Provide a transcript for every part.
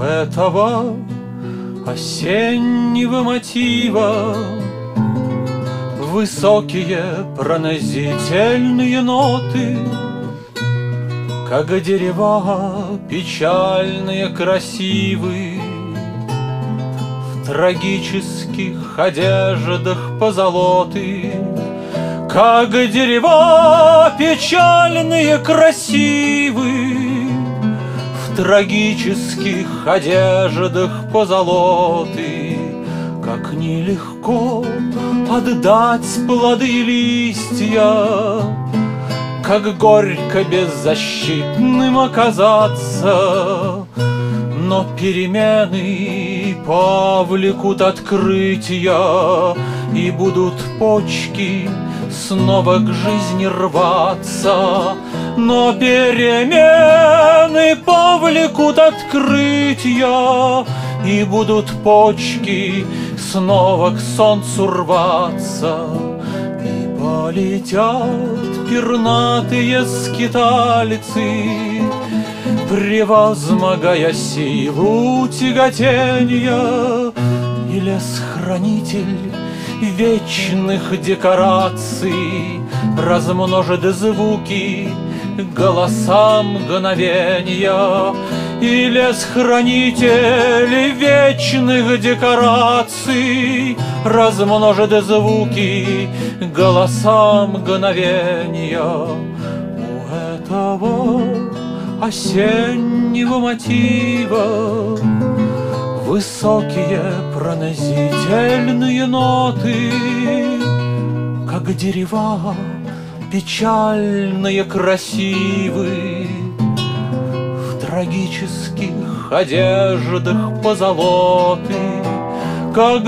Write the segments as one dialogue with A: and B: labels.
A: этого осеннего мотива высокие пронзительные ноты, как дерева печальные красивы, в трагических одеждах позолоты, как дерева печальные красивы, в трагических одеждах позолоты. Как нелегко отдать плоды и листья, как горько беззащитным оказаться, но перемены повлекут открытия, и будут почки снова к жизни рваться. Но перемены повлекут открытия, и будут почки снова к солнцу рваться. И полетят пернатые скитальцы, превозмогая силу тяготения, и лес-хранитель вечных декораций размножит звуки голосам мгновения. И лес-хранитель вечных декораций размножит звуки голосам мгновения. У этого осеннего мотива высокие пронзительные ноты, как дерева печальные красивы, в трагических одеждах позолоты, как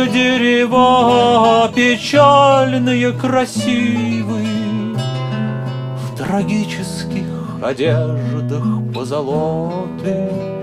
A: дерева печальные красивы, в трагических одеждах позолоты.